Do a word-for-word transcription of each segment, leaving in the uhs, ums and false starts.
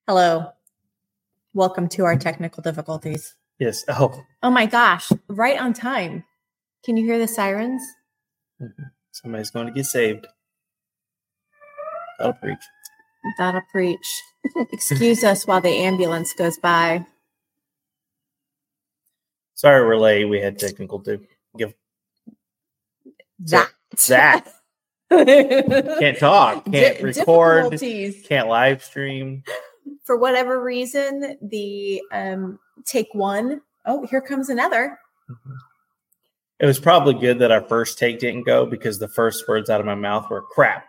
Hello. Welcome to our technical difficulties. Yes. Oh. Oh my gosh. Right on time. Can you hear the sirens? Mm-hmm. Somebody's going to get saved. That'll preach. That'll preach. Excuse us while the ambulance goes by. Sorry we're late. We had technical to give. That. That. Can't talk. Can't D- record. Can't live stream. For whatever reason, the um, take one. Oh, here comes another. Mm-hmm. It was probably good that our first take didn't go because the first words out of my mouth were crap.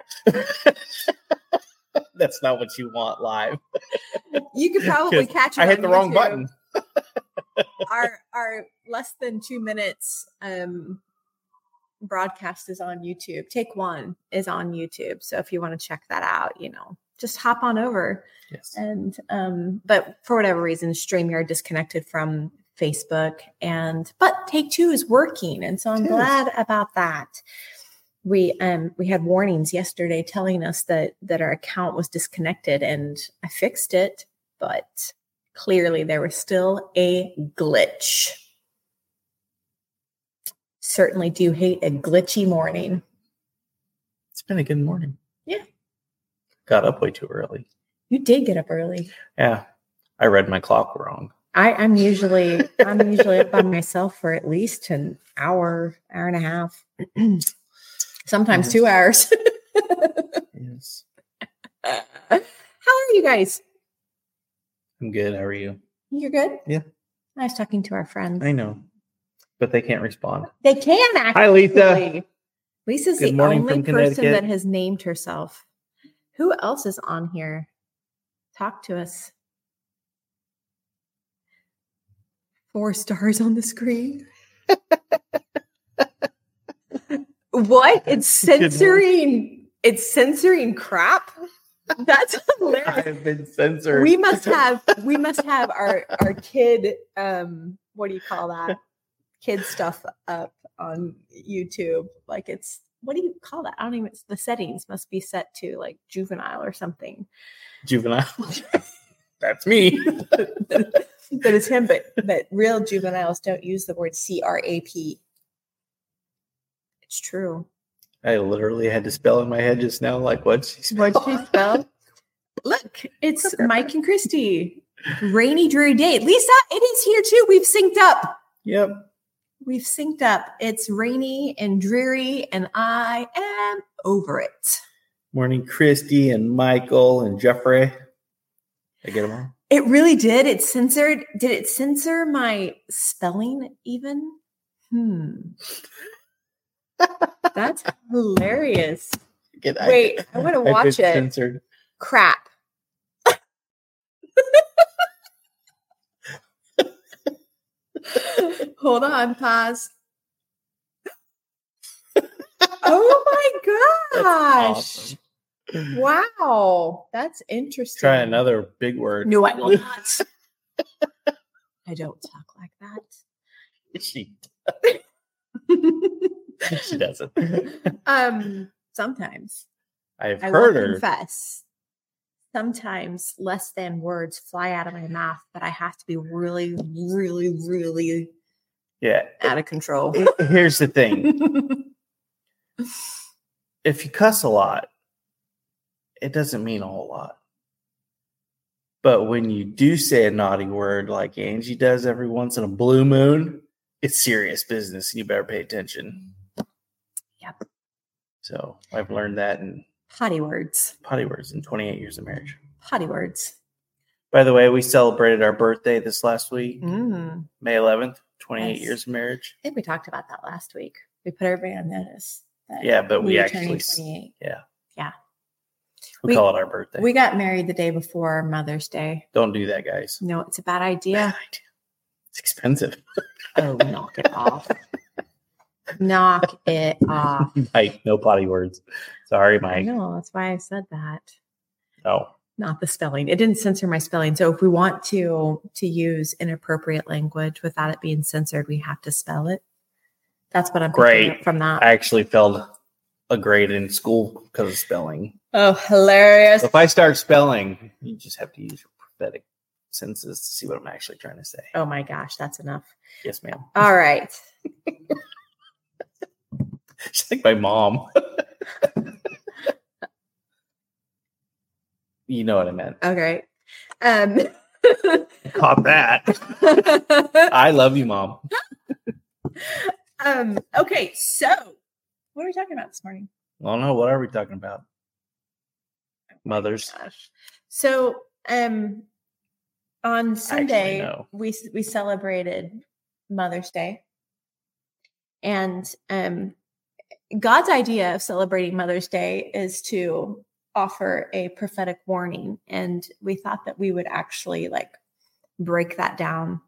That's not what you want live. You could probably catch it. I hit the YouTube. wrong button. our our less than two minutes um, broadcast is on YouTube. Take one is on YouTube. So if you want to check that out, you know, just hop on over. Yes. And um, but for whatever reason, StreamYard disconnected from Facebook, and but Take Two is working, and so I'm yes. glad about that. We um we had warnings yesterday telling us that that our account was disconnected, and I fixed it, but clearly there was still a glitch. Certainly do hate a glitchy morning. It's been a good morning. Yeah. Got up way too early. You did get up early. Yeah. I read my clock wrong. I, I'm usually I'm usually up by myself for at least an hour, hour and a half. Sometimes yes. two hours. Yes. How are you guys? I'm good. How are you? You're good? Yeah. I was talking to our friends. I know. But they can't respond. They can actually. Hi, Lisa. Lisa's good the only person Connecticut. that has named herself. Who else is on here? Talk to us. Four stars on the screen. What? It's censoring. It's censoring crap. That's hilarious. I've been censored. We must have. We must have our our kid. Um, what do you call that? Kid stuff up on YouTube. Like it's. What do you call that? I don't even. The settings must be set to like juvenile or something. Juvenile. That's me. That is him, but but real juveniles don't use the word C R A P. It's true. I literally had to spell in my head just now, like what'd she spell? What'd she spell? Look, it's Mike and Christy. Rainy, dreary day. Lisa, it is here too. We've synced up. Yep. We've synced up. It's rainy and dreary, and I am over it. Morning, Christy and Michael and Jeffrey. I get them all. It really did. It censored. Did it censor my spelling even? Hmm. That's hilarious. Get, Wait, I, I want to watch it. Censored. Crap. Hold on, pause. Oh my gosh. That's awesome. Wow. That's interesting. Try another big word. No, I will not. I don't talk like that. She She doesn't. Um, sometimes. I've I heard will her. Confess. Sometimes less than words fly out of my mouth, but I have to be really, really, really yeah. out of control. Here's the thing. If you cuss a lot, it doesn't mean a whole lot. But when you do say a naughty word like Angie does every once in a blue moon, it's serious business. You better pay attention. Yep. So I've learned that in potty words. Potty words in twenty-eight years of marriage. Potty words. By the way, we celebrated our birthday this last week, mm. May eleventh, twenty-eight yes. years of marriage. I think we talked about that last week. We put everybody on notice. Yeah, but we, we actually, yeah. Yeah. We, we call it our birthday. We got married the day before Mother's Day. Don't do that, guys. No, it's a bad idea. Bad idea. It's expensive. Oh, knock it off. Knock it off. Mike, no potty words. Sorry, Mike. No, that's why I said that. Oh. Not the spelling. It didn't censor my spelling. So if we want to to use inappropriate language without it being censored, we have to spell it. That's what I'm great from that. I actually failed a grade in school because of spelling. Oh, hilarious. So if I start spelling, you just have to use your prophetic senses to see what I'm actually trying to say. Oh my gosh, that's enough. Yes, ma'am. All right. She's like my mom. You know what I meant. Okay. Um, Caught that. I love you, Mom. um, okay, so what are we talking about this morning? I don't know. What are we talking about? Mothers. Gosh. So um, on Sunday, know. we we celebrated Mother's Day. And um, God's idea of celebrating Mother's Day is to offer a prophetic warning. And we thought that we would actually like break that down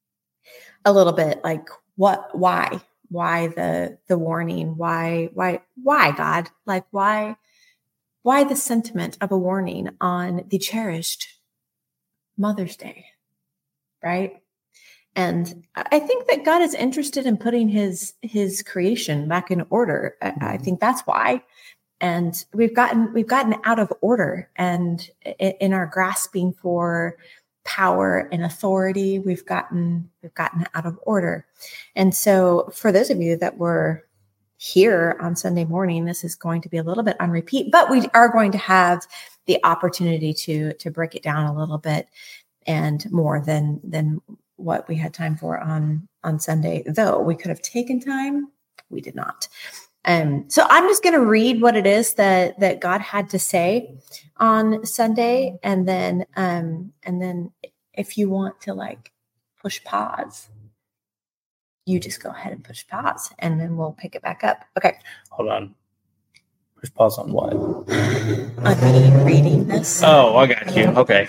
a little bit. Like what, why, why the, the warning? Why, why, why God? Like why, why the sentiment of a warning on the cherished Mother's Day? Right. And I think that God is interested in putting his, his creation back in order. I, I think that's why. And we've gotten, we've gotten out of order, and in our grasping for power and authority, we've gotten, we've gotten out of order. And so for those of you that were here on Sunday morning, this is going to be a little bit on repeat, but we are going to have the opportunity to, to break it down a little bit and more than, than what we had time for on, on Sunday, though we could have taken time. We did not. Um, so I'm just going to read what it is that, that God had to say on Sunday. And then, um, and then if you want to like push pause, you just go ahead and push pause and then we'll pick it back up. Okay. Hold on. Push pause on what? On me reading this. Oh, I got you. Okay.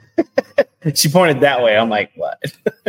She pointed that way. I'm like, what?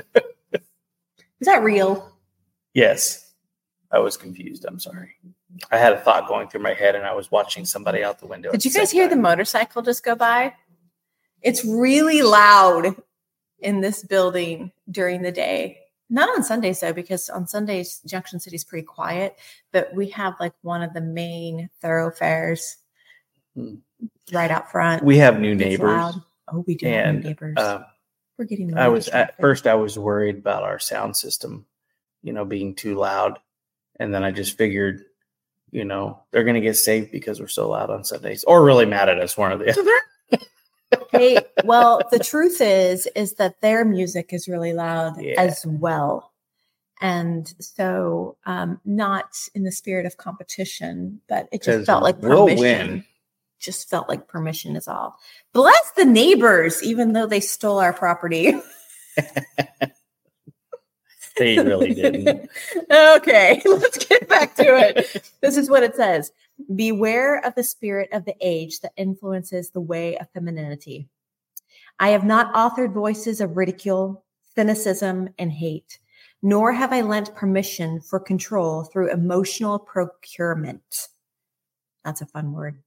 Is that real? Yes. I was confused. I'm sorry. I had a thought going through my head and I was watching somebody out the window. Did you guys hear the motorcycle just go by? It's really loud in this building during the day. Not on Sundays, though, because on Sundays, Junction City is pretty quiet. But we have like one of the main thoroughfares hmm. right out front. We have new neighbors. Loud. Oh, we do and, have new neighbors. Uh, We're getting. I was at first. I was worried about our sound system, you know, being too loud. And then I just figured, you know, they're going to get saved because we're so loud on Sundays, or really mad at us, one or the other. Hey, well, the truth is, is that their music is really loud yeah. as well. And so um, not in the spirit of competition, but it just felt like permission. We'll win. Just felt like permission is all. Bless the neighbors, even though they stole our property. They really didn't. Okay, let's get back to it. This is what it says. Beware of the spirit of the age that influences the way of femininity. I have not authored voices of ridicule, cynicism, and hate, nor have I lent permission for control through emotional procurement. That's a fun word.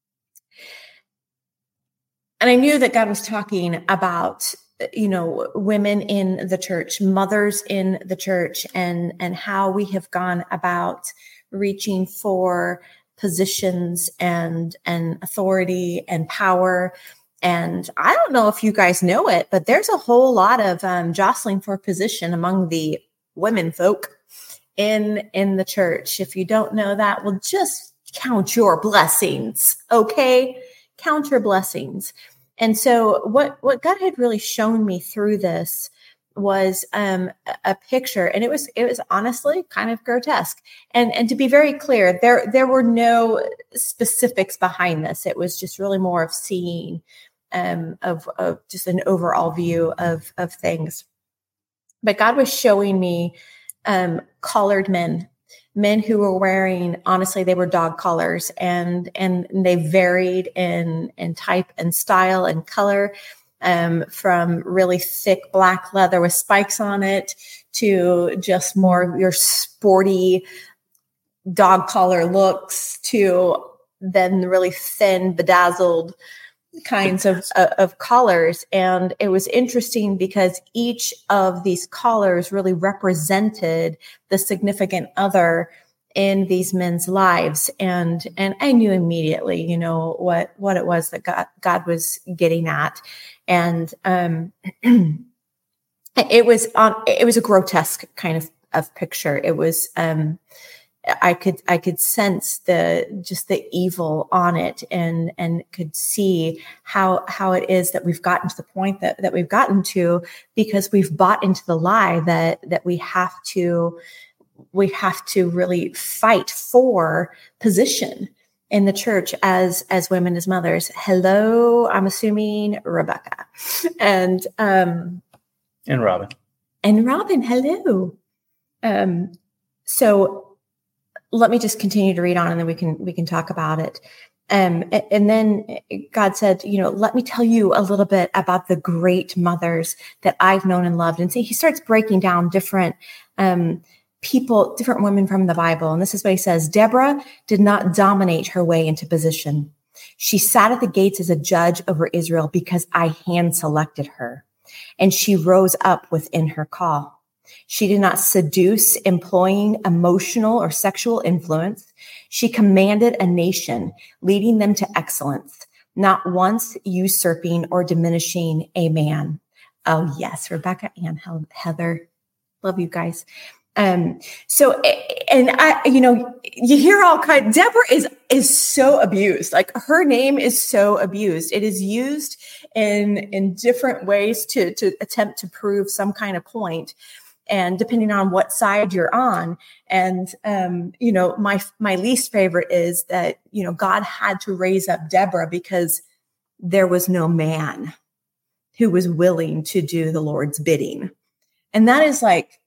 And I knew that God was talking about, you know, women in the church, mothers in the church, and, and how we have gone about reaching for positions and, and authority and power. And I don't know if you guys know it, but there's a whole lot of um, jostling for position among the women folk in, in the church. If you don't know that, well, just count your blessings. Okay. Count your blessings. And so what, what God had really shown me through this was um, a picture, and it was it was honestly kind of grotesque. And and to be very clear, there there were no specifics behind this. It was just really more of seeing um, of of just an overall view of of things. But God was showing me um, collared men. Men who were wearing, honestly, they were dog collars, and and they varied in in type and style and color, um, from really thick black leather with spikes on it to just more your sporty dog collar looks to then really thin, bedazzled kinds of, of collars. And it was interesting because each of these collars really represented the significant other in these men's lives. And, and I knew immediately, you know, what, what it was that God, God was getting at. And, um, it was on, it was a grotesque kind of, of picture. It was, um, I could, I could sense the, just the evil on it, and, and could see how, how it is that we've gotten to the point that, that we've gotten to, because we've bought into the lie that, that we have to, we have to really fight for position in the church as, as women, as mothers. Hello, I'm assuming Rebecca and, um, and Robin and Robin. Hello. Um, so let me just continue to read on, and then we can, we can talk about it. Um, and then God said, you know, let me tell you a little bit about the great mothers that I've known and loved. And so he starts breaking down different, um, people, different women from the Bible. And this is what he says. Deborah did not dominate her way into position. She sat at the gates as a judge over Israel because I hand selected her, and she rose up within her call. She did not seduce, employing emotional or sexual influence. She commanded a nation, leading them to excellence, not once usurping or diminishing a man. Oh yes, Rebecca and Heather. Love you guys. Um, so, and I, you know, you hear all kind, Deborah is, is so abused. Like, her name is so abused. It is used in, in different ways to, to attempt to prove some kind of point. And depending on what side you're on. And, um, you know, my, my least favorite is that, you know, God had to raise up Deborah because there was no man who was willing to do the Lord's bidding. And that is like,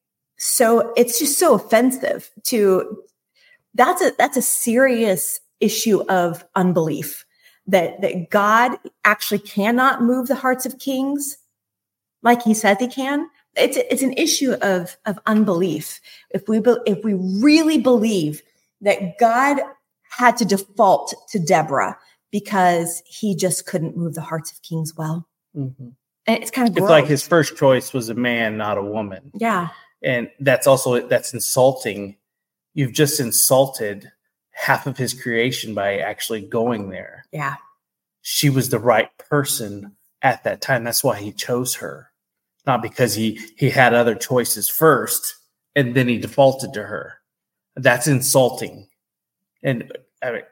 so it's just so offensive to, that's a, that's a serious issue of unbelief, that, that God actually cannot move the hearts of kings like he said he can. It's, it's an issue of, of unbelief. If we, be, if we really believe that God had to default to Deborah because he just couldn't move the hearts of kings well. Mm-hmm. And it's kind of, it's gross. Like his first choice was a man, not a woman. Yeah. And that's also, that's insulting. You've just insulted half of his creation by actually going there. Yeah. She was the right person at that time. That's why he chose her. Not because he, he had other choices first and then he defaulted to her. That's insulting. And I mean,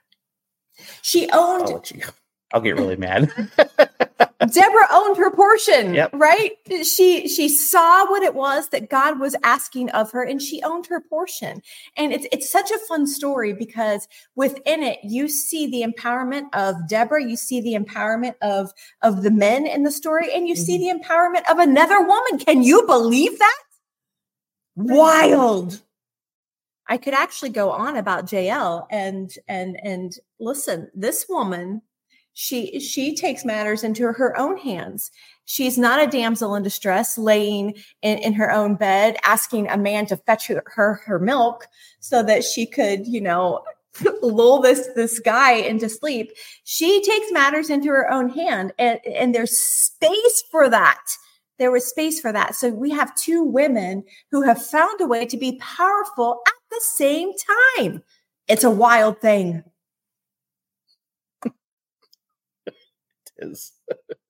she owned, I'll, let you, I'll get really mad. Deborah owned her portion, yep. right? She, she saw what it was that God was asking of her, and she owned her portion. And it's, it's such a fun story because within it, you see the empowerment of Deborah, you see the empowerment of, of the men in the story, and you mm-hmm. see the empowerment of another woman. Can you believe that? Wild. I could actually go on about Jael and, and, and listen, this woman, She she takes matters into her own hands. She's not a damsel in distress laying in, in her own bed, asking a man to fetch her, her her milk so that she could, you know, lull this, this guy into sleep. She takes matters into her own hand, and, and there's space for that. There was space for that. So we have two women who have found a way to be powerful at the same time. It's a wild thing. Is.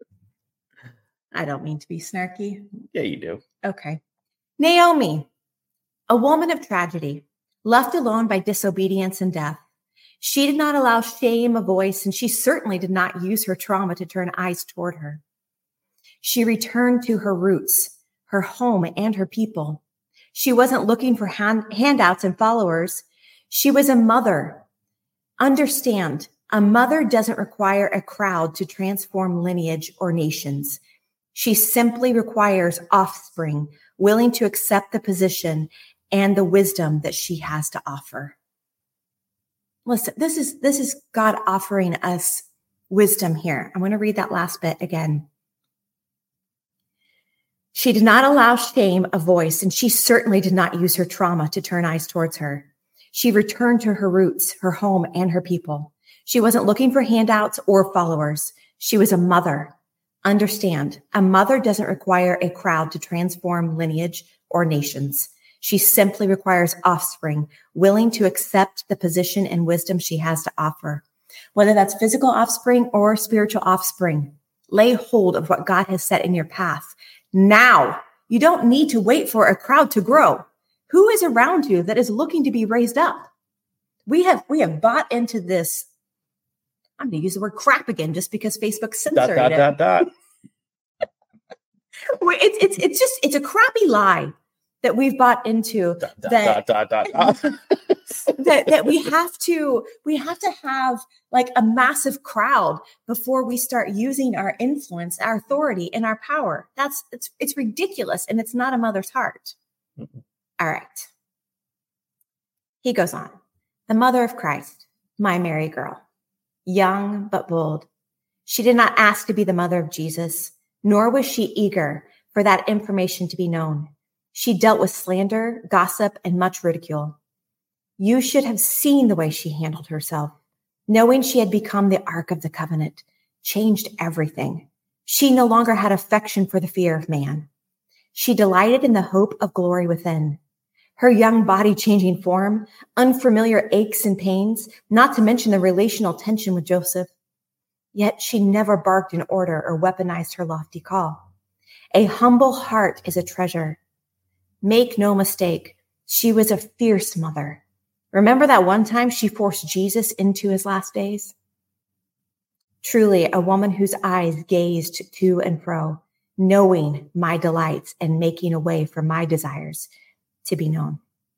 I don't mean to be snarky. Yeah, you do. Okay. Naomi, a woman of tragedy, left alone by disobedience and death. She did not allow shame a voice, and she certainly did not use her trauma to turn eyes toward her. She returned to her roots, her home, and her people. She wasn't looking for hand, handouts and followers. She was a mother. Understand, a mother doesn't require a crowd to transform lineage or nations. She simply requires offspring willing to accept the position and the wisdom that she has to offer. Listen, this is, this is God offering us wisdom here. I'm going to read that last bit again. She did not allow shame a voice, and she certainly did not use her trauma to turn eyes towards her. She returned to her roots, her home, and her people. She wasn't looking for handouts or followers. She was a mother. Understand, a mother doesn't require a crowd to transform lineage or nations. She simply requires offspring, willing to accept the position and wisdom she has to offer. Whether that's physical offspring or spiritual offspring, lay hold of what God has set in your path. Now, you don't need to wait for a crowd to grow. Who is around you that is looking to be raised up? We have, we have bought into this. I'm going to use the word crap again, just because Facebook censored dot, dot, it. Dot, dot, It's, it's, it's just, it's a crappy lie that we've bought into dot, dot, that, dot, dot, dot, dot. that, that we have to, we have to have like a massive crowd before we start using our influence, our authority, and our power. That's, it's, it's ridiculous. And it's not a mother's heart. Mm-hmm. All right. He goes on. The mother of Christ, my Mary girl, young but bold. She did not ask to be the mother of Jesus, nor was she eager for that information to be known. She dealt with slander, gossip, and much ridicule. You should have seen the way she handled herself. Knowing she had become the Ark of the Covenant changed everything. She no longer had affection for the fear of man. She delighted in the hope of glory within. Her young body changing form, unfamiliar aches and pains, not to mention the relational tension with Joseph. Yet she never barked an order or weaponized her lofty call. A humble heart is a treasure. Make no mistake, she was a fierce mother. Remember that one time she forced Jesus into his last days? Truly, a woman whose eyes gazed to and fro, knowing my delights and making a way for my desires to be known.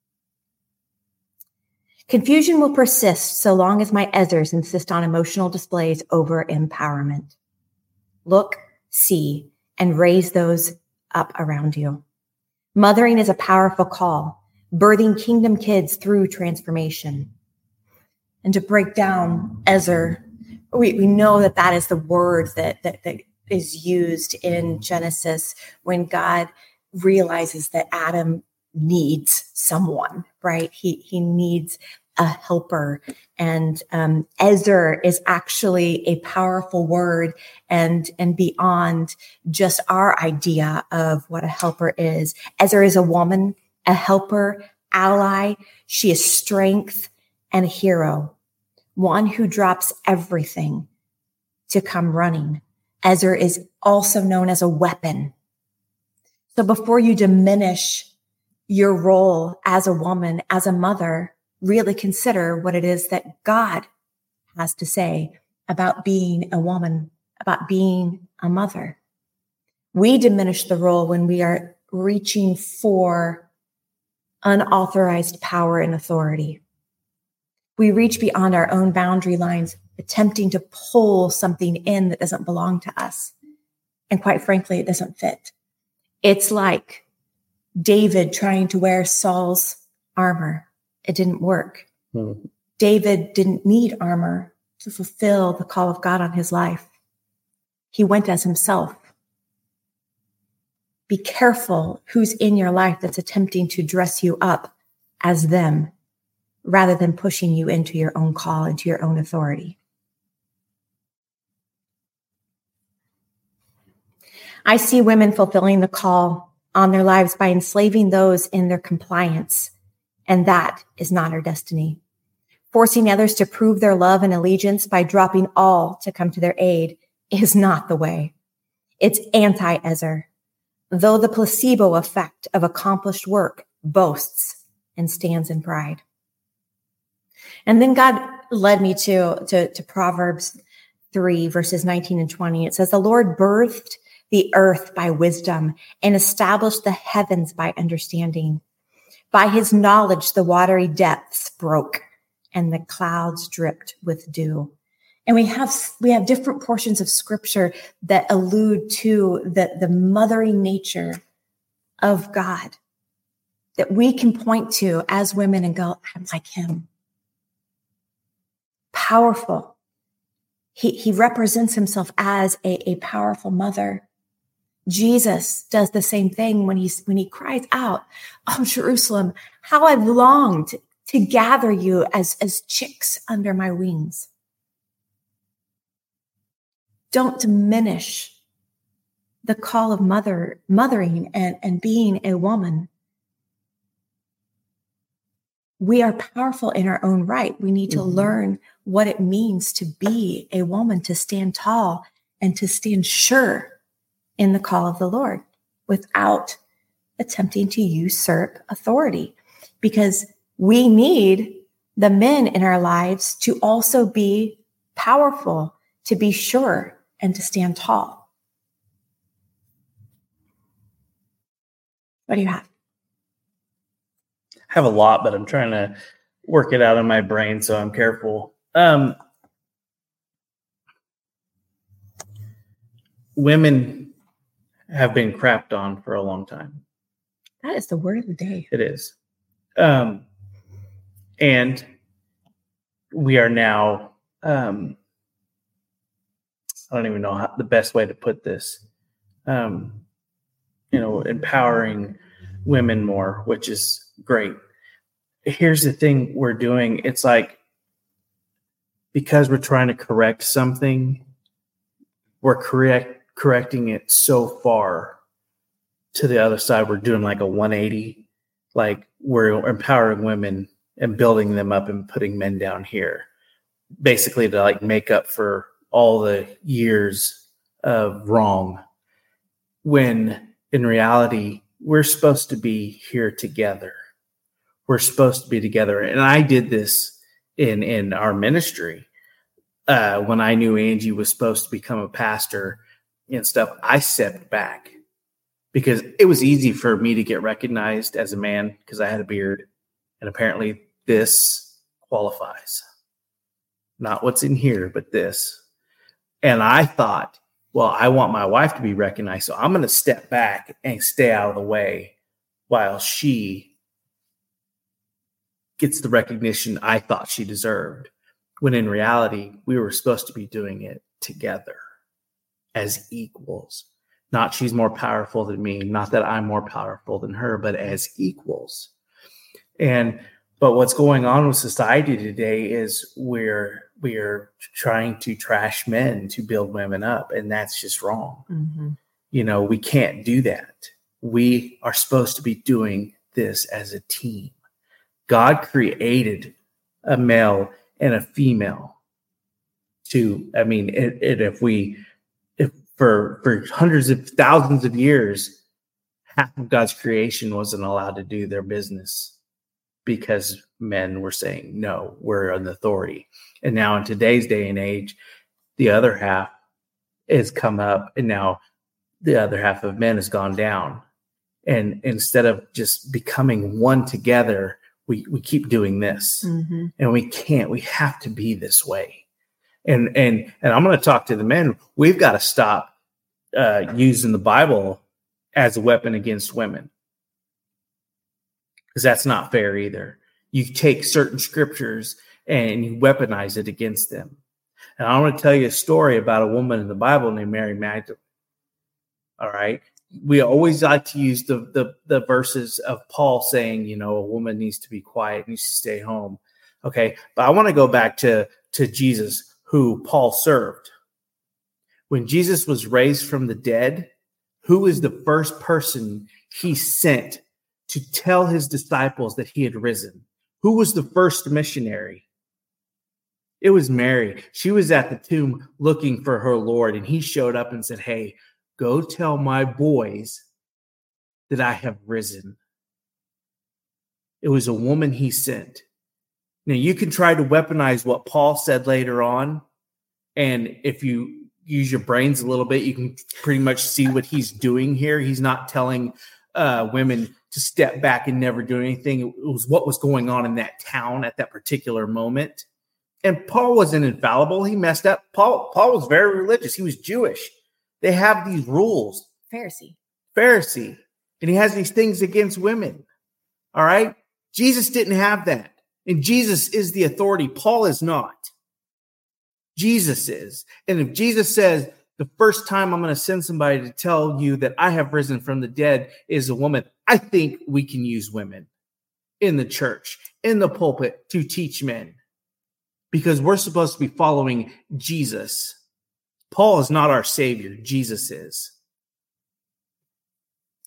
Confusion will persist so long as my Ezers insist on emotional displays over empowerment. Look, see, and raise those up around you. Mothering is a powerful call, birthing kingdom kids through transformation. And to break down Ezer, we, we know that that is the word that, that, that is used in Genesis when God realizes that Adam needs someone, right? He, he needs a helper. And um, Ezer is actually a powerful word and, and beyond just our idea of what a helper is. Ezer is a woman, a helper, ally. She is strength and a hero, one who drops everything to come running. Ezer is also known as a weapon. So before you diminish your role as a woman, as a mother, really consider what it is that God has to say about being a woman, about being a mother. We diminish the role when we are reaching for unauthorized power and authority. We reach beyond our own boundary lines, attempting to pull something in that doesn't belong to us. And quite frankly, it doesn't fit. It's like David trying to wear Saul's armor. It didn't work. Hmm. David didn't need armor to fulfill the call of God on his life. He went as himself. Be careful who's in your life that's attempting to dress you up as them rather than pushing you into your own call, into your own authority. I see women fulfilling the call on their lives by enslaving those in their compliance. And that is not our destiny. Forcing others to prove their love and allegiance by dropping all to come to their aid is not the way. It's anti-Ezer, though the placebo effect of accomplished work boasts and stands in pride. And then God led me to, to, to Proverbs three, verses nineteen and twenty. It says, the Lord birthed the earth by wisdom and established the heavens by understanding. By his knowledge, the watery depths broke and the clouds dripped with dew. And we have, we have different portions of scripture that allude to the, the mothering nature of God that we can point to as women and go, I'm like him. Powerful. He, he represents himself as a, a powerful mother. Jesus does the same thing when he's, when he cries out, oh, Jerusalem, how I've longed to gather you as, as chicks under my wings. Don't diminish the call of mother, mothering and, and being a woman. we are powerful in our own right. We need to Mhm. learn what it means to be a woman, to stand tall and to stand sure in the call of the Lord without attempting to usurp authority, because we need the men in our lives to also be powerful, to be sure, and to stand tall. What do you have? I have a lot, but I'm trying to work it out in my brain, so I'm careful. Um, women have been crapped on for a long time. That is the word of the day. It is. Um, and we are now, um, I don't even know how, the best way to put this, um, you know, empowering women more, which is great. Here's the thing we're doing. It's like, because we're trying to correct something, we're correct correcting it so far to the other side. We're doing like a one eighty, like we're empowering women and building them up and putting men down here, basically to like make up for all the years of wrong, when in reality, we're supposed to be here together. We're supposed to be together. And I did this in, in our ministry. Uh, when I knew Angie was supposed to become a pastor and stuff, I stepped back because it was easy for me to get recognized as a man because I had a beard. And apparently this qualifies. Not what's in here, but this. And I thought, well, I want my wife to be recognized, so I'm going to step back and stay out of the way while she gets the recognition I thought she deserved. When in reality, we were supposed to be doing it together as equals. Not she's more powerful than me, not that I'm more powerful than her, but as equals. And but what's going on with society today is we're we're trying to trash men to build women up, and that's just wrong. Mm-hmm. You know, we can't do that. We are supposed to be doing this as a team. God created a male and a female to, I mean, it, it, if we, if for, for hundreds of thousands of years, half of God's creation wasn't allowed to do their business because men were saying, no, we're an authority. And now in today's day and age, the other half has come up, and now the other half of men has gone down. And instead of just becoming one together, we, we keep doing this. Mm-hmm. And we can't, we have to be this way. And, and, and I'm going to talk to the men. We've got to stop uh, using the Bible as a weapon against women, because that's not fair either. You take certain scriptures and you weaponize it against them. And I want to tell you a story about a woman in the Bible named Mary Magdalene. All right. We always like to use the, the, the verses of Paul saying, you know, a woman needs to be quiet, needs to stay home. Okay. But I want to go back to, to Jesus, who Paul served. When Jesus was raised from the dead, who was the first person he sent to tell his disciples that he had risen? Who was the first missionary? It was Mary. She was at the tomb looking for her Lord, and he showed up and said, hey, go tell my boys that I have risen. It was a woman he sent. Now, you can try to weaponize what Paul said later on, and if you use your brains a little bit, you can pretty much see what he's doing here. He's not telling uh, women to step back and never do anything. It was what was going on in that town at that particular moment. And Paul wasn't infallible. He messed up. Paul, Paul was very religious. He was Jewish. They have these rules. Pharisee. Pharisee. And he has these things against women. All right? Jesus didn't have that. And Jesus is the authority. Paul is not. Jesus is. And if Jesus says, the first time I'm going to send somebody to tell you that I have risen from the dead is a woman, I think we can use women in the church, in the pulpit, to teach men. Because we're supposed to be following Jesus. Paul is not our savior. Jesus is.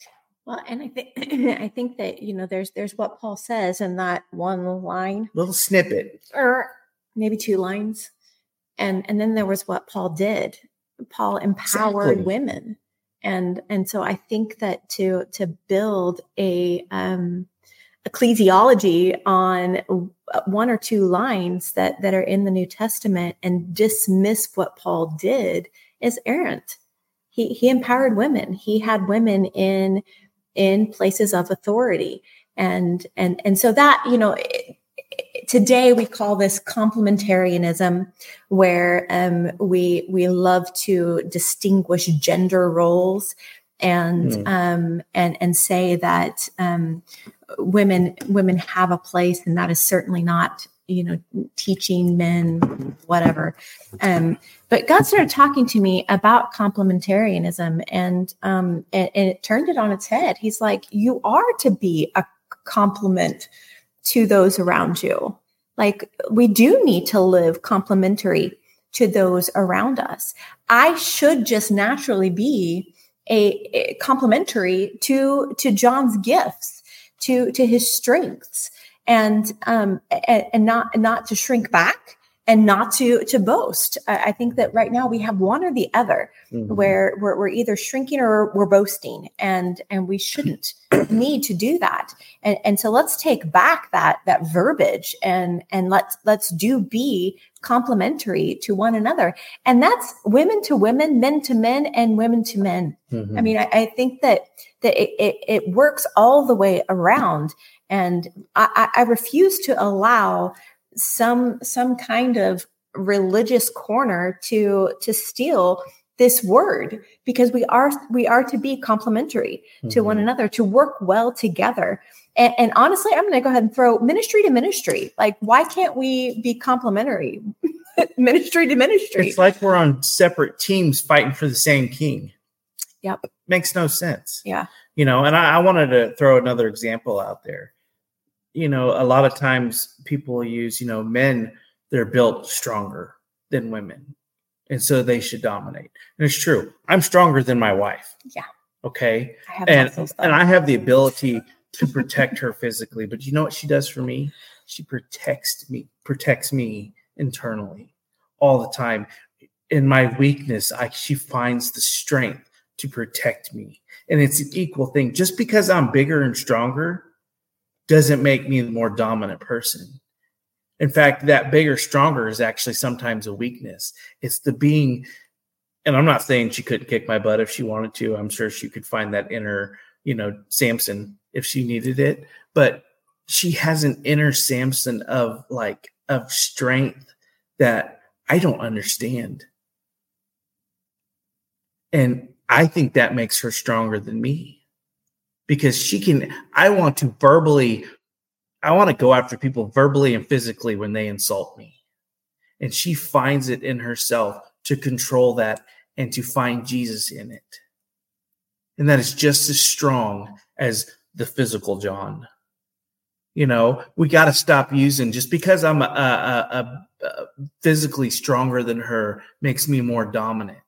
Well, and I think I think that, you know, there's there's what Paul says in that one line, Little snippet. or maybe two lines. And and then there was what Paul did. Paul empowered Exactly. women. And and so I think that to to build a um ecclesiology on one or two lines that that are in the New Testament and dismiss what Paul did is errant. He he empowered women. He had women in in places of authority. And, and, and so that, you know, it, it, today we call this complementarianism, where um, we, we love to distinguish gender roles and, mm. um, and, and say that um, women, women have a place, and that is certainly not, you know, teaching men, whatever. Um, but God started talking to me about complementarianism, and, um, and, and it turned it on its head. He's like, you are to be a complement to those around you. Like, we do need to live complementary to those around us. I should just naturally be a, a complementary to, to John's gifts, to, to his strengths. And, um, and, and not, not to shrink back and not to, to boast. I, I think that right now we have one or the other, mm-hmm. where we're, we're either shrinking or we're boasting, and, and we shouldn't need to do that. And, and so let's take back that, that verbiage and, and let's, let's do be complementary to one another. And that's women to women, men to men, and women to men. Mm-hmm. I mean, I, I think that, that it, it, it works all the way around. And I, I refuse to allow some some kind of religious corner to to steal this word, because we are we are to be complementary mm-hmm. to one another, to work well together. And, and honestly, I'm going to go ahead and throw ministry to ministry. Like, why can't we be complementary? Ministry to ministry. It's like we're on separate teams fighting for the same king. Yep, makes no sense. Yeah, you know. And I, I wanted to throw another example out there. You know, a lot of times people use, you know, men, they're built stronger than women, and so they should dominate. And it's true. I'm stronger than my wife. Yeah. Okay. I have and, and I have the ability to protect her physically, but you know what she does for me? She protects me, protects me internally all the time. In my weakness, I, she finds the strength to protect me. And it's an equal thing. Just because I'm bigger and stronger doesn't make me the more dominant person. In fact, that bigger, stronger is actually sometimes a weakness. It's the being, and I'm not saying she couldn't kick my butt if she wanted to. I'm sure she could find that inner, you know, Samson if she needed it. But she has an inner Samson of like, of strength that I don't understand. And I think that makes her stronger than me. Because she can, I want to verbally, I want to go after people verbally and physically when they insult me. And she finds it in herself to control that and to find Jesus in it. And that is just as strong as the physical John. You know, we got to stop using, just because I'm a, a, a, a physically stronger than her makes me more dominant.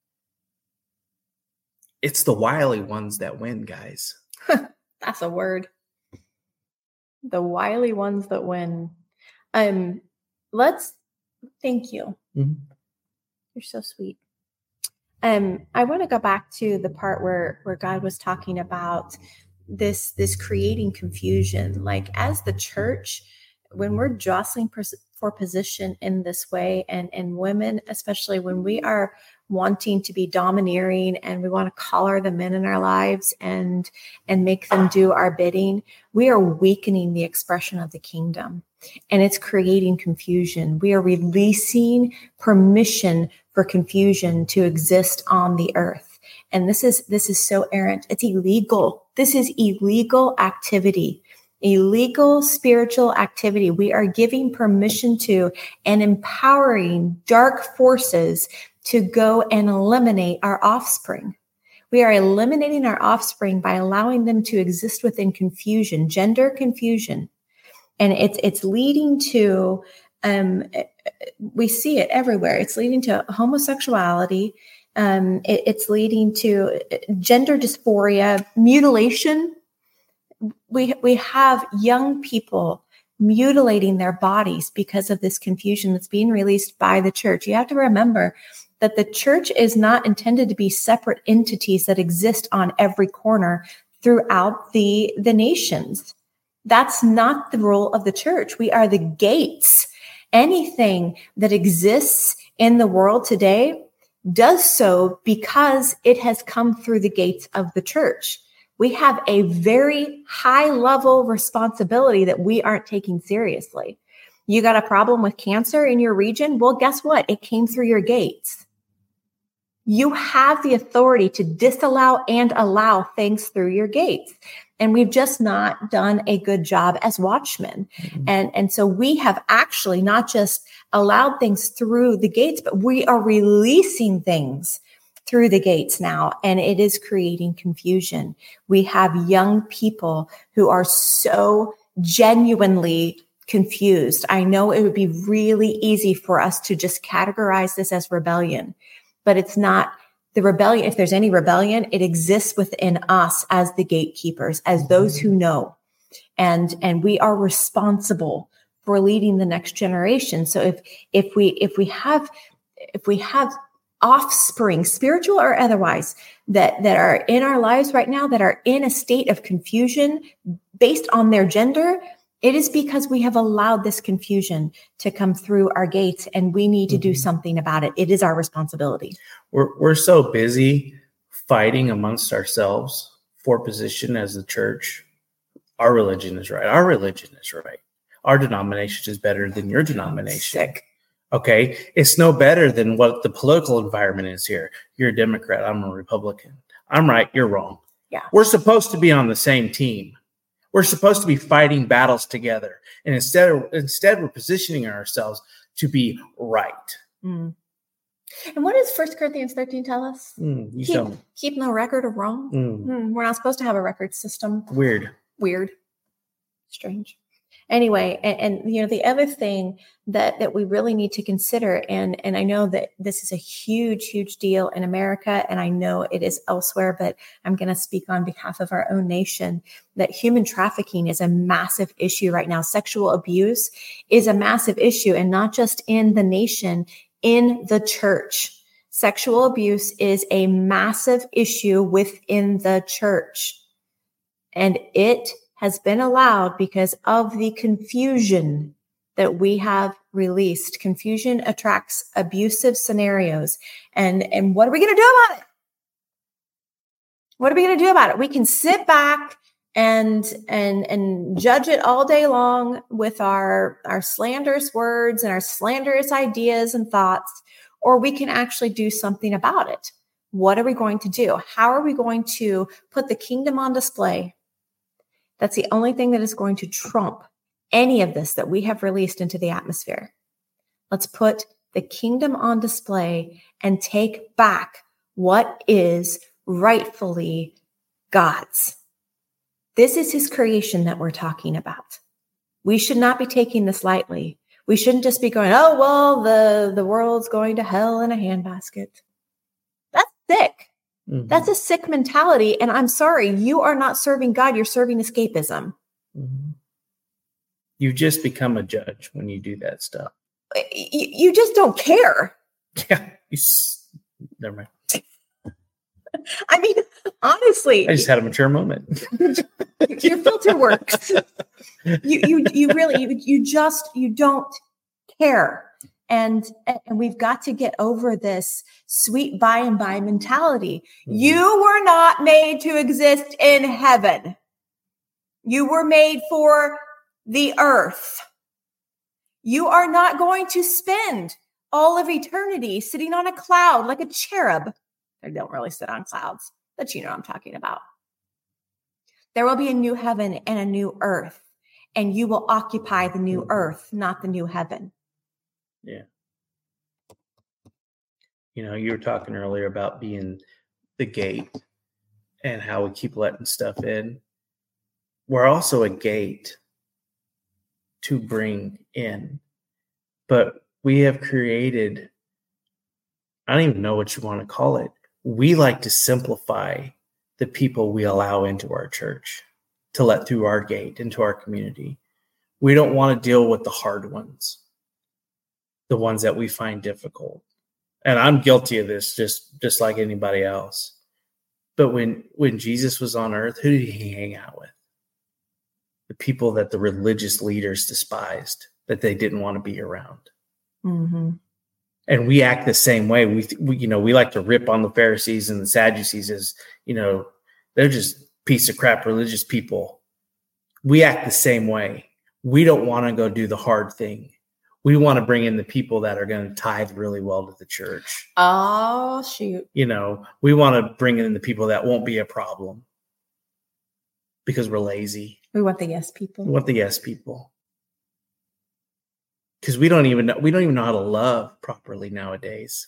It's the wily ones that win, guys. That's a word. The wily ones that win. Um, let's thank you. Mm-hmm. You're so sweet. Um, I want to go back to the part where where God was talking about this this creating confusion. Like, as the church, when we're jostling for position in this way, and and women, especially when we are wanting to be domineering and we want to collar the men in our lives and and make them do our bidding, we are weakening the expression of the kingdom, and it's creating confusion. We are releasing permission for confusion to exist on the earth. And this is this is so errant. It's illegal. This is illegal activity. Illegal spiritual activity. We are giving permission to and empowering dark forces to go and eliminate our offspring. We are eliminating our offspring by allowing them to exist within confusion, gender confusion. And it's it's leading to, um, we see it everywhere. It's leading to homosexuality. Um, it, it's leading to gender dysphoria, mutilation. We we have young people mutilating their bodies because of this confusion that's being released by the church. You have to remember that the church is not intended to be separate entities that exist on every corner throughout the, the nations. That's not the role of the church. We are the gates. Anything that exists in the world today does so because it has come through the gates of the church. We have a very high level responsibility that we aren't taking seriously. You got a problem with cancer in your region? Well, guess what? It came through your gates. You have the authority to disallow and allow things through your gates. And we've just not done a good job as watchmen. Mm-hmm. And, and so we have actually not just allowed things through the gates, but we are releasing things through the gates now, and it is creating confusion. We have young people who are so genuinely confused. I know it would be really easy for us to just categorize this as rebellion, but it's not the rebellion. If there's any rebellion, it exists within us as the gatekeepers, as those who know, and and we are responsible for leading the next generation. So if if we if we have if we have offspring, spiritual or otherwise, that, that are in our lives right now, that are in a state of confusion based on their gender, it is because we have allowed this confusion to come through our gates, and we need to mm-hmm. do something about it. It is our responsibility. We're, we're so busy fighting amongst ourselves for position as the church. Our religion is right. Our religion is right. Our denomination is better than your denomination. Sick. Okay, it's no better than what the political environment is here. You're a Democrat. I'm a Republican. I'm right. You're wrong. Yeah. We're supposed to be on the same team. We're supposed to be fighting battles together. And instead, of, instead we're positioning ourselves to be right. Mm. And what does First Corinthians thirteen tell us? Mm, you keep, show keep no record of wrong. Mm. Mm, we're not supposed to have a record system. Weird. Weird. Strange. Anyway, and, and, you know, the other thing that, that we really need to consider, and, and I know that this is a huge, huge deal in America, and I know it is elsewhere, but I'm going to speak on behalf of our own nation, that human trafficking is a massive issue right now. Sexual abuse is a massive issue, and not just in the nation, in the church. Sexual abuse is a massive issue within the church, and it has been allowed because of the confusion that we have released. Confusion attracts abusive scenarios. And, and what are we going to do about it? What are we going to do about it? We can sit back and, and, and judge it all day long with our, our slanderous words and our slanderous ideas and thoughts, or we can actually do something about it. What are we going to do? How are we going to put the kingdom on display? That's the only thing that is going to trump any of this that we have released into the atmosphere. Let's put the kingdom on display and take back what is rightfully God's. This is his creation that we're talking about. We should not be taking this lightly. We shouldn't just be going, oh, well, the, the world's going to hell in a handbasket. That's sick. Mm-hmm. That's a sick mentality. And I'm sorry, you are not serving God. You're serving escapism. Mm-hmm. You just become a judge when you do that stuff. You, you just don't care. Yeah. You, never mind. I mean, honestly. I just had a mature moment. Your filter works. You, you, you really, you, you just, you don't care. And, and we've got to get over this sweet by and by mentality. Mm-hmm. You were not made to exist in heaven. You were made for the earth. You are not going to spend all of eternity sitting on a cloud like a cherub. I don't really sit on clouds, but you know what I'm talking about. There will be a new heaven and a new earth, and you will occupy the new earth, not the new heaven. Yeah. You know, you were talking earlier about being the gate and how we keep letting stuff in. We're also a gate to bring in, but we have created I don't even know what you want to call it. We like to simplify the people we allow into our church to let through our gate into our community. We don't want to deal with the hard ones, the ones that we find difficult. And I'm guilty of this, just, just like anybody else. But when, when Jesus was on earth, who did he hang out with? The people that the religious leaders despised, that they didn't want to be around. Mm-hmm. And we act the same way. We, we, you know, we like to rip on the Pharisees and the Sadducees as, you know, they're just piece of crap religious people. We act the same way. We don't want to go do the hard thing. We want to bring in the people that are going to tithe really well to the church. Oh, shoot. You know, we want to bring in the people that won't be a problem because we're lazy. We want the yes people. We want the yes people. Because we don't even know, we don't even know how to love properly nowadays.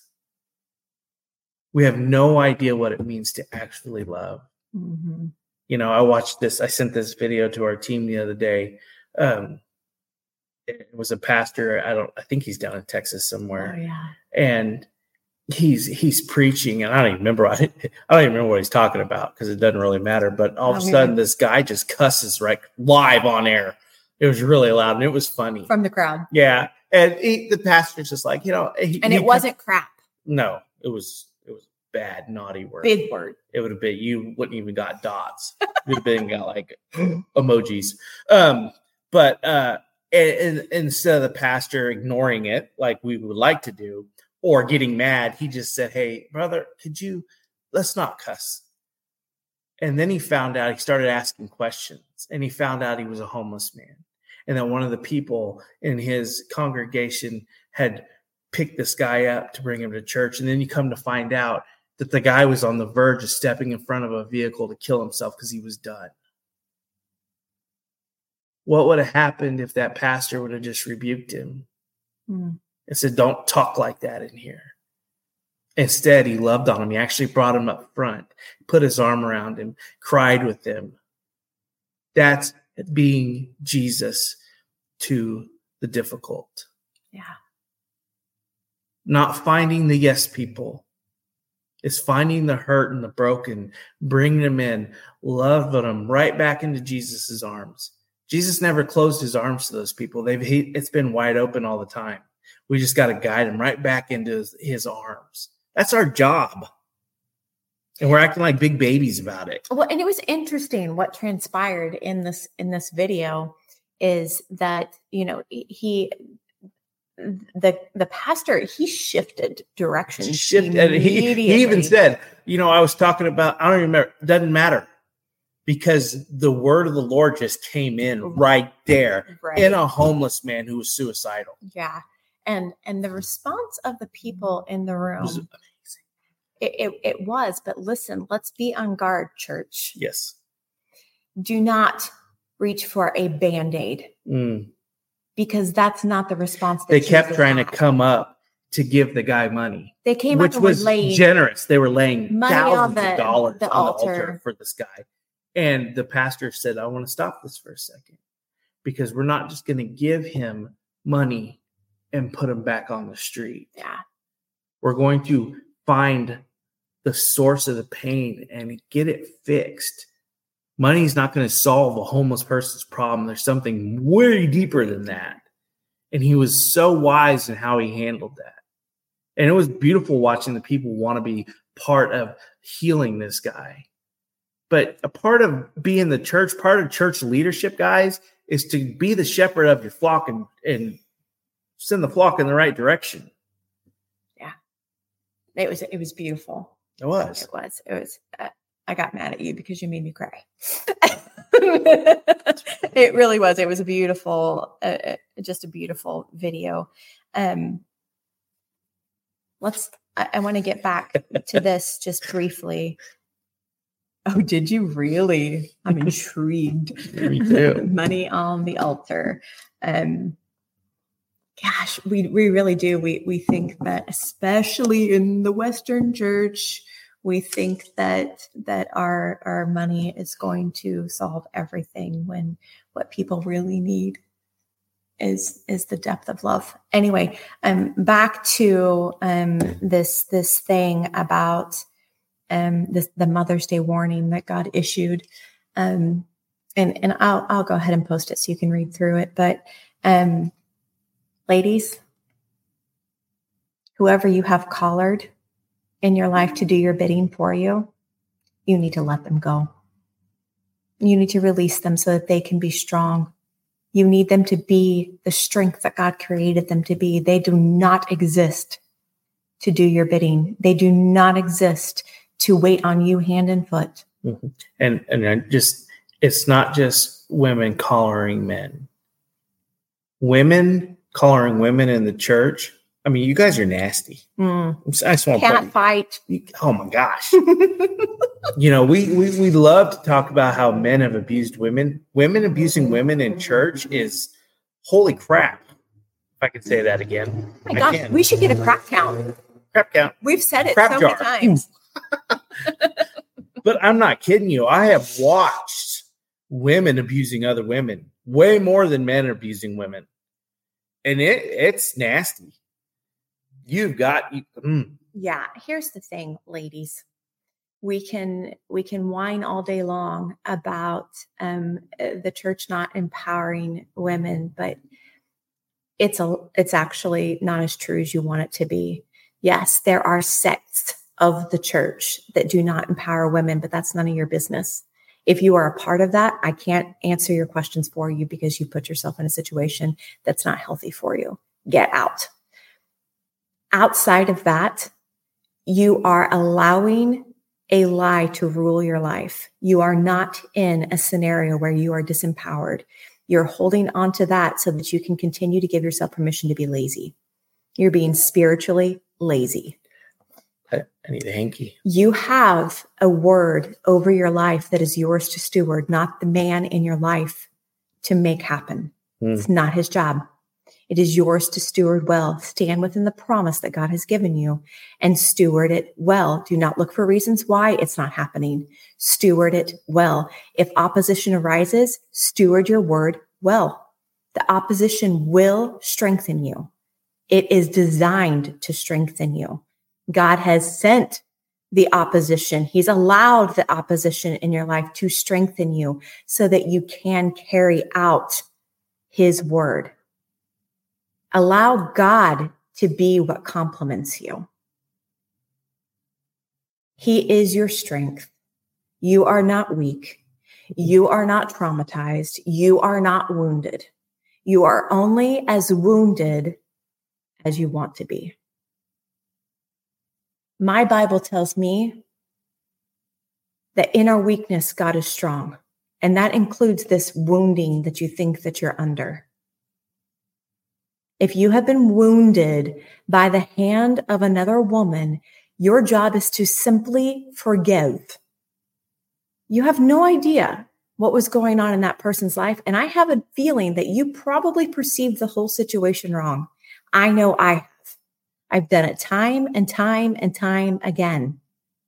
We have no idea what it means to actually love. Mm-hmm. You know, I watched this, I sent this video to our team the other day. Um, it was a pastor. I don't, I think he's down in Texas somewhere. Oh, yeah. And he's, he's preaching, and I don't even remember, I, I don't even remember what he's talking about because it doesn't really matter. But all of Oh, a sudden, yeah. this guy just cusses right live on air. It was really loud and it was funny. From the crowd. Yeah. And he, the pastor's just like, you know, he, And he, it wasn't crap. no, it was, it was bad, naughty word. Big word. It would have been, you wouldn't even got dots. You would have been got like emojis. Um, but, uh, and, and instead of the pastor ignoring it like we would like to do or getting mad, he just said, hey, brother, could you, let's not cuss. And then he found out, he started asking questions, and he found out he was a homeless man. And that one of the people in his congregation had picked this guy up to bring him to church. And then you come to find out that the guy was on the verge of stepping in front of a vehicle to kill himself because he was done. What would have happened if that pastor would have just rebuked him Mm. and said, don't talk like that in here? Instead, he loved on him. He actually brought him up front, put his arm around him, cried with him. That's being Jesus to the difficult. Yeah. Not finding the yes people. It's finding the hurt and the broken, bringing them in, loving them right back into Jesus's arms. Jesus never closed his arms to those people. They've he, it's been wide open all the time. We just got to guide them right back into his, his arms. That's our job. And we're acting like big babies about it. Well, and it was interesting what transpired in this in this video is that, you know, he the the pastor, he shifted directions. He shifted, and he, he even said, you know, I was talking about, I don't remember, it doesn't matter. Because the word of the Lord just came in right there right. in a homeless man who was suicidal. Yeah. And and the response of the people in the room, It was amazing. It, it, it was, but listen, let's be on guard, church. Yes. Do not reach for a Band-Aid Mm. because that's not the response. That They kept Jesus trying had. to come up to give the guy money, They came which up and were was laying generous. They were laying money on thousands the- of dollars the on the altar. altar for this guy. And the pastor said, I want to stop this for a second because we're not just going to give him money and put him back on the street. Yeah. We're going to find the source of the pain and get it fixed. Money is not going to solve a homeless person's problem. There's something way deeper than that. And he was so wise in how he handled that. And it was beautiful watching the people want to be part of healing this guy. But a part of being the church, part of church leadership, guys, is to be the shepherd of your flock and, and send the flock in the right direction. Yeah. It was, it was beautiful. It was. It was, it was, uh, I got mad at you because you made me cry. It really was. It was a beautiful, uh, just a beautiful video. Um, let's, I, I want to get back to this just briefly. Oh, did you really? I'm intrigued. Me too. Money on the altar. Um, gosh, we we really do. We we think that, especially in the Western church, we think that that our our money is going to solve everything when what people really need is is the depth of love. Anyway, um, back to um this this thing about um this the Mother's Day warning that God issued. Um, and and I'll I'll go ahead and post it so you can read through it. But um, ladies, whoever you have collared in your life to do your bidding for you, you need to let them go. You need to release them so that they can be strong. You need them to be the strength that God created them to be. They do not exist to do your bidding. They do not exist to wait on you hand and foot. Mm-hmm. And and I just, it's not just women collaring men. Women collaring women in the church. I mean, you guys are nasty. Mm. I just want Can't fight. Oh my gosh. You know, we, we we love to talk about how men have abused women. Women abusing women in church is holy crap. If I could say that again. Oh my gosh, we should get a crap count. Crap count. We've said it crap so jar. many times. But I'm not kidding you. I have watched women abusing other women way more than men are abusing women. And it it's nasty. You've got you, mm. Yeah, here's the thing, ladies. We can we can whine all day long about um, the church not empowering women, but it's a it's actually not as true as you want it to be. Yes, there are sects of the church that do not empower women, but that's none of your business. If you are a part of that, I can't answer your questions for you because you put yourself in a situation that's not healthy for you. Get out. Outside of that, you are allowing a lie to rule your life. You are not in a scenario where you are disempowered. You're holding on to that so that you can continue to give yourself permission to be lazy. You're being spiritually lazy. I, I need a hanky. You have a word over your life that is yours to steward, not the man in your life to make happen. Mm. It's not his job. It is yours to steward well. Stand within the promise that God has given you and steward it well. Do not look for reasons why it's not happening. Steward it well. If opposition arises, steward your word well. The opposition will strengthen you. It is designed to strengthen you. God has sent the opposition. He's allowed the opposition in your life to strengthen you so that you can carry out his word. Allow God to be what complements you. He is your strength. You are not weak. You are not traumatized. You are not wounded. You are only as wounded as you want to be. My Bible tells me that in our weakness, God is strong. And that includes this wounding that you think that you're under. If you have been wounded by the hand of another woman, your job is to simply forgive. You have no idea what was going on in that person's life. And I have a feeling that you probably perceived the whole situation wrong. I know I have. I've done it time and time and time again.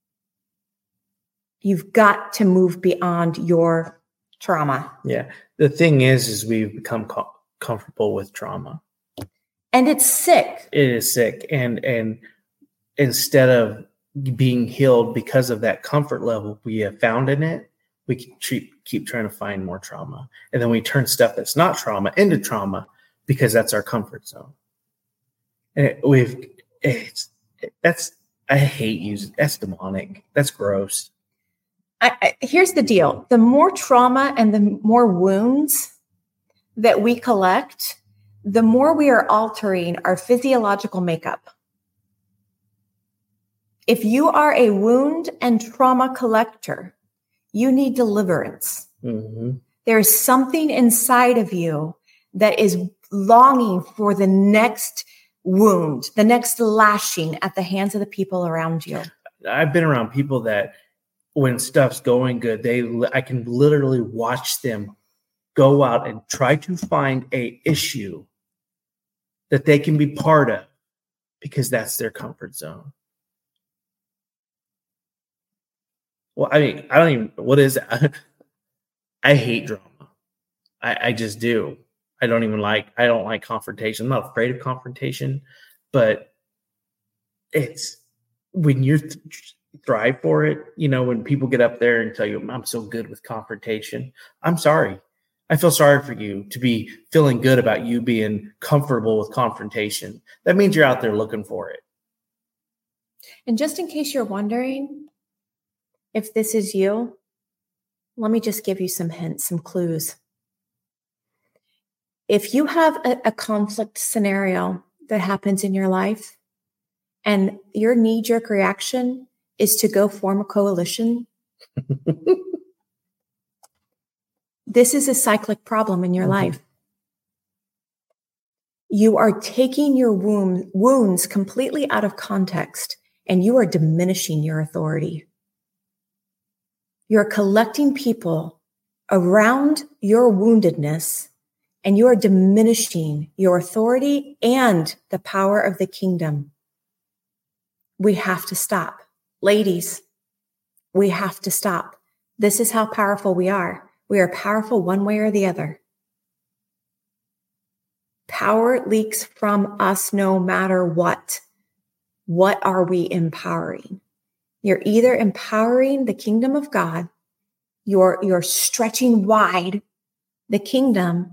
You've got to move beyond your trauma. Yeah. The thing is, is we've become com- comfortable with trauma. And it's sick. It is sick. And and instead of being healed because of that comfort level we have found in it, we keep, keep trying to find more trauma. And then we turn stuff that's not trauma into trauma because that's our comfort zone. And it, we've, it's, that's, I hate using, that's demonic. That's gross. I, I, here's the deal. The more trauma and the more wounds that we collect, the more we are altering our physiological makeup. If you are a wound and trauma collector, you need deliverance. Mm-hmm. There is something inside of you that is longing for the next wound, the next lashing at the hands of the people around you. I've been around people that when stuff's going good, they I can literally watch them go out and try to find a issue that they can be part of because that's their comfort zone. Well, I mean, I don't even, what is it? I hate drama. I, I just do. I don't even like, I don't like confrontation. I'm not afraid of confrontation, but it's when you're th- thrive for it, you know, when people get up there and tell you, I'm so good with confrontation, I'm sorry. I feel sorry for you to be feeling good about you being comfortable with confrontation. That means you're out there looking for it. And just in case you're wondering if this is you, let me just give you some hints, some clues. If you have a, a conflict scenario that happens in your life and your knee-jerk reaction is to go form a coalition, this is a cyclic problem in your mm-hmm. life. You are taking your wound, wounds completely out of context, and you are diminishing your authority. You're collecting people around your woundedness, and you are diminishing your authority and the power of the kingdom. We have to stop. Ladies, we have to stop. This is how powerful we are. We are powerful one way or the other. Power leaks from us no matter what. What are we empowering? You're either empowering the kingdom of God, you're, you're stretching wide the kingdom,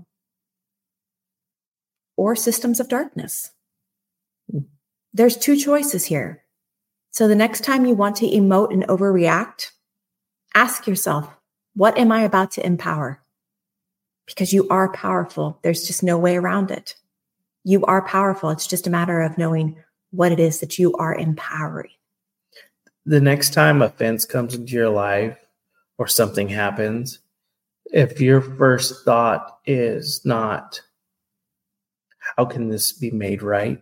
or systems of darkness. There's two choices here. So the next time you want to emote and overreact, ask yourself, what am I about to empower? Because you are powerful. There's just no way around it. You are powerful. It's just a matter of knowing what it is that you are empowering. The next time offense comes into your life or something happens, if your first thought is not, how can this be made right?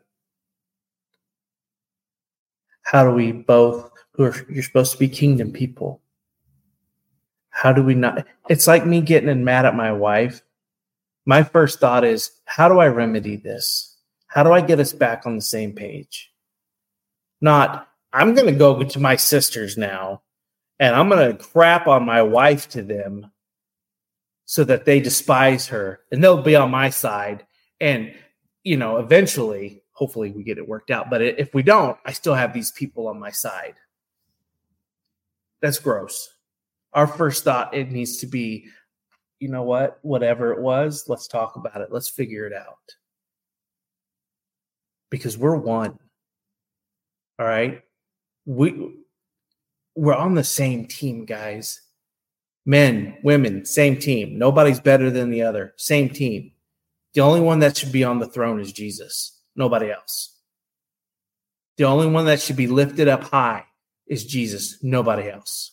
How do we both, who are, you're supposed to be kingdom people, how do we not? It's like me getting mad at my wife. My first thought is, how do I remedy this? How do I get us back on the same page? Not, I'm going to go to my sisters now and I'm going to crap on my wife to them so that they despise her and they'll be on my side. And, you know, eventually, hopefully we get it worked out. But if we don't, I still have these people on my side. That's gross. Our first thought, it needs to be, you know what, whatever it was, let's talk about it. Let's figure it out. Because we're one. All right. We, we're on the same team, guys. Men, women, same team. Nobody's better than the other. Same team. The only one that should be on the throne is Jesus. Nobody else. The only one that should be lifted up high is Jesus. Nobody else.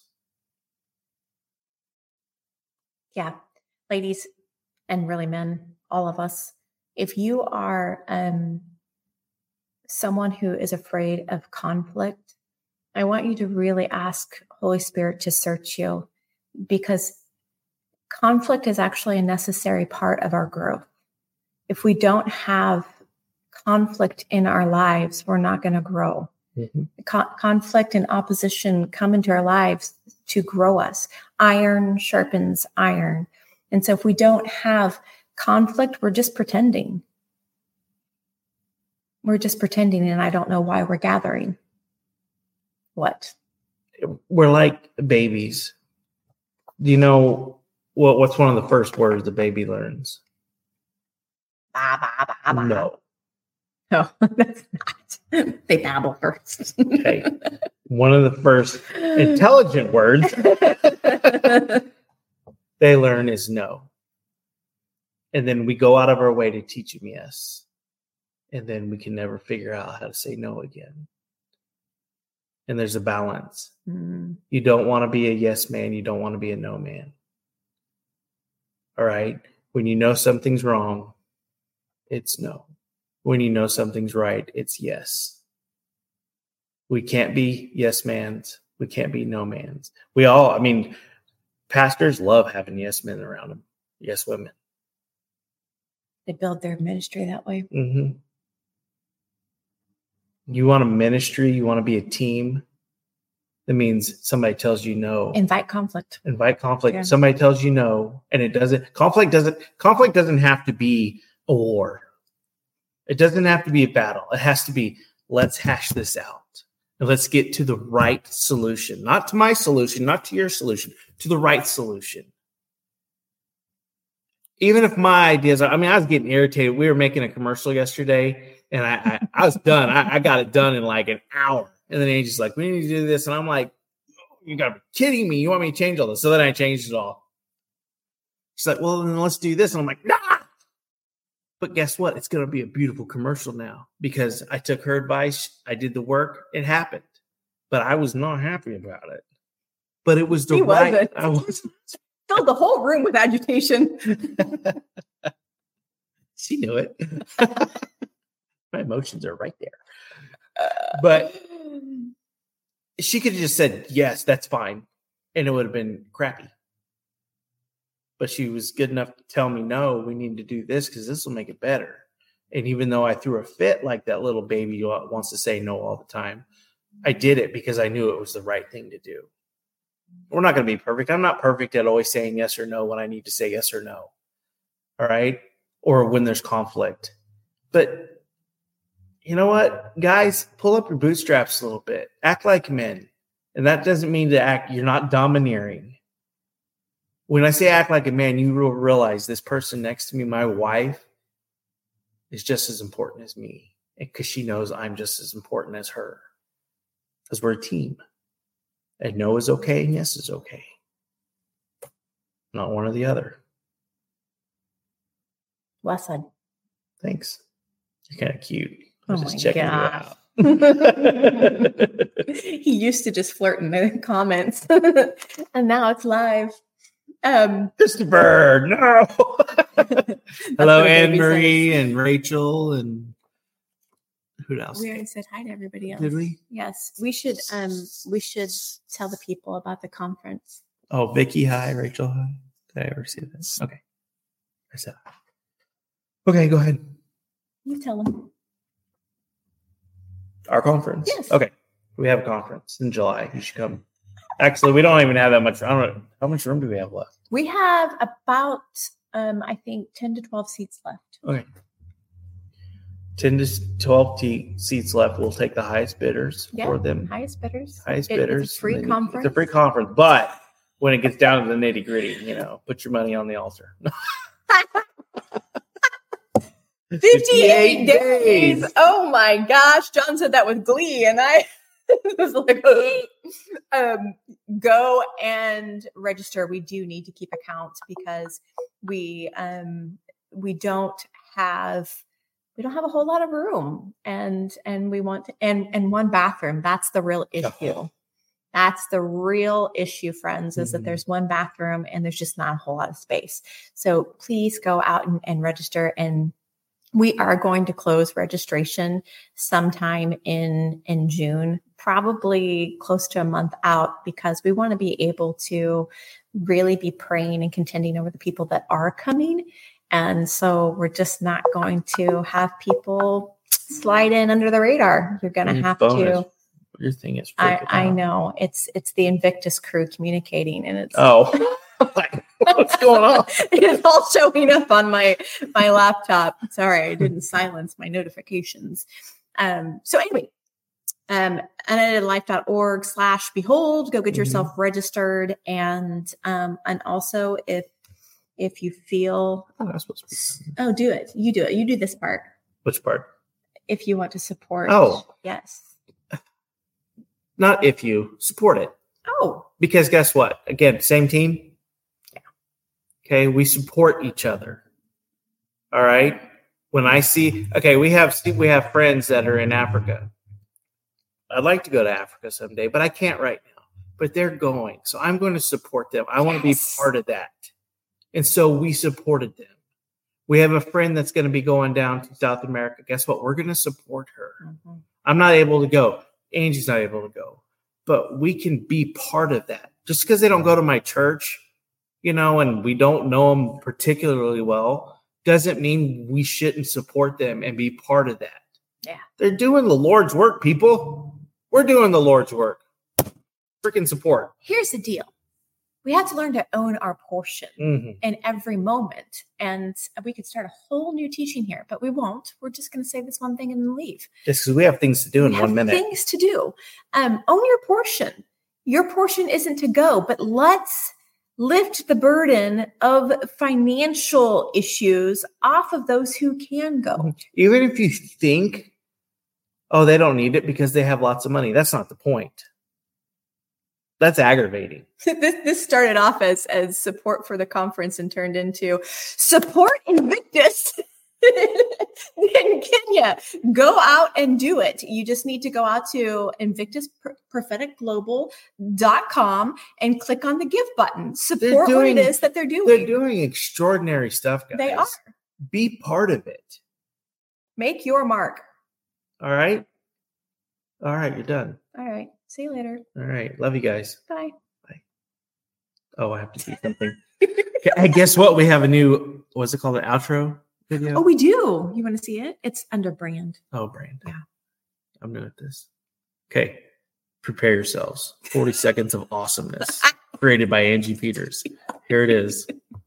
Yeah. Ladies, and really men, all of us, if you are um, someone who is afraid of conflict, I want you to really ask Holy Spirit to search you, because conflict is actually a necessary part of our growth. If we don't have conflict in our lives, we're not going to grow. Mm-hmm. Con- conflict and opposition come into our lives to grow us. Iron sharpens iron. And so if we don't have conflict, we're just pretending. We're just pretending, and I don't know why we're gathering. What? We're like babies. Do you know what, what's one of the first words the baby learns? Ba, ba, ba, ba. No. No, that's not. They babble first. Okay. One of the first intelligent words they learn is no. And then we go out of our way to teach them yes. And then we can never figure out how to say no again. And there's a balance. Mm. You don't want to be a yes man. You don't want to be a no man. All right. When you know something's wrong, it's no. When you know something's right, it's yes. We can't be yes mans. We can't be no mans. We all, I mean, pastors love having yes men around them. Yes women. They build their ministry that way. Mm-hmm. You want a ministry, you want to be a team, that means somebody tells you no. Invite conflict. Invite conflict. Yeah. Somebody tells you no, and it doesn't. Conflict doesn't. Conflict doesn't have to be a war. It doesn't have to be a battle. It has to be, let's hash this out and let's get to the right solution. Not to my solution, not to your solution, to the right solution. Even if my ideas are, I mean, I was getting irritated. We were making a commercial yesterday, and I, I, I was done. I, I got it done in like an hour. And then Angie's like, we need to do this. And I'm like, you got to be kidding me. You want me to change all this? So then I changed it all. She's like, well, then let's do this. And I'm like, nah. But guess what? It's going to be a beautiful commercial now because I took her advice. I did the work. It happened. But I was not happy about it. But it was the He right. wasn't. I was Filled the whole room with agitation. She knew it. My emotions are right there. But she could have just said, yes, that's fine. And it would have been crappy. But she was good enough to tell me, no, we need to do this because this will make it better. And even though I threw a fit like that little baby who wants to say no all the time, I did it because I knew it was the right thing to do. We're not going to be perfect. I'm not perfect at always saying yes or no when I need to say yes or no. All right? Or when there's conflict. But you know what? Guys, pull up your bootstraps a little bit. Act like men. And that doesn't mean to act, you're not domineering. When I say act like a man, you will realize this person next to me, my wife, is just as important as me. Because she knows I'm just as important as her. Because we're a team. And no is okay and yes is okay. Not one or the other. Well said. Thanks. You're kind of cute. I was Oh just my checking God. you out. He used to just flirt in the comments. And now it's live. Um, Christopher, no. Hello, what a Anne baby Marie says. and Rachel and who else? We already said hi to everybody else. Did we? Yes, we should. Um, we should tell the people about the conference. Oh, Vicky, hi. Rachel, hi. Did I ever see this? Okay. I said hi. Okay, go ahead. You tell them. Our conference? Yes. Okay. We have a conference in July. You should come. Actually, we don't even have that much. I don't know. How much room do we have left? We have about, um, I think, ten to twelve seats left. Okay. ten to twelve t- seats left. We'll take the highest bidders Yeah, for them. highest bidders. Highest It- bidders. It's a free And then- conference. It's a free conference. But when it gets down to the nitty gritty, you know, put your money on the altar. fifty-eight days. Oh my gosh. John said that with glee. And I was like, um, go and register. We do need to keep account because we, um, we don't have, we don't have a whole lot of room and, and we want to, and, and one bathroom. That's the real issue. Oh. That's the real issue, friends, is Mhm. that there's one bathroom and there's just not a whole lot of space. So please go out and, and register. And we are going to close registration sometime in, in June, probably close to a month out, because we want to be able to really be praying and contending over the people that are coming. And so we're just not going to have people slide in under the radar. You're going to Your have phone to. is- Your thing is. I, freaking I out. know it's it's the Invictus crew communicating, and it's Oh, like, what's going on? it's all showing up on my my laptop. Sorry, I didn't silence my notifications. Um, so anyway, um, unedightedlife.org slash behold. Go get Mhm. yourself registered, and um, and also if if you feel Oh, that's supposed to be. oh, do it. You do it. You do this part. Which part? If you want to support. Oh. yes. Not if you support it. Oh, Because guess what? Again, same team. Yeah. Okay, we support each other. All right. When I see, okay, we have we have friends that are in Africa. I'd like to go to Africa someday, but I can't right now. But they're going, so I'm going to support them. I want to be Yes. part of that, and so we supported them. We have a friend that's going to be going down to South America. Guess what? We're going to support her. mm-hmm. I'm not able to go. Angie's not able to go. But we can be part of that. Just because they don't go to my church, you know, and we don't know them particularly well, doesn't mean we shouldn't support them and be part of that. Yeah. They're doing the Lord's work, people. We're doing the Lord's work. freaking support. Here's the deal. We have to learn to own our portion Mm-hmm. in every moment. And we could start a whole new teaching here, but we won't. We're just going to say this one thing and then leave. Just because we have things to do in we one have minute. Things to do. Um, own your portion. Your portion isn't to go, but let's lift the burden of financial issues off of those who can go. Even if you think, oh, they don't need it because they have lots of money. That's not the point. That's aggravating. this this started off as as support for the conference and turned into support Invictus in Kenya. Go out and do it. You just need to go out to invictus prophetic global dot com and click on the give button. Support doing, what it is that they're doing. They're doing extraordinary stuff, guys. They are. Be part of it. Make your mark. All right. All right. You're done. All right. See you later. All right. Love you guys. Bye. Bye. Oh, I have to do something. Hey, guess what? We have a new, what's it called? An outro video? Oh, we do. You want to see it? It's under brand. Oh, brand. Yeah. I'm good at this. Okay. Prepare yourselves. forty seconds of awesomeness created by Angie Peters. Here it is.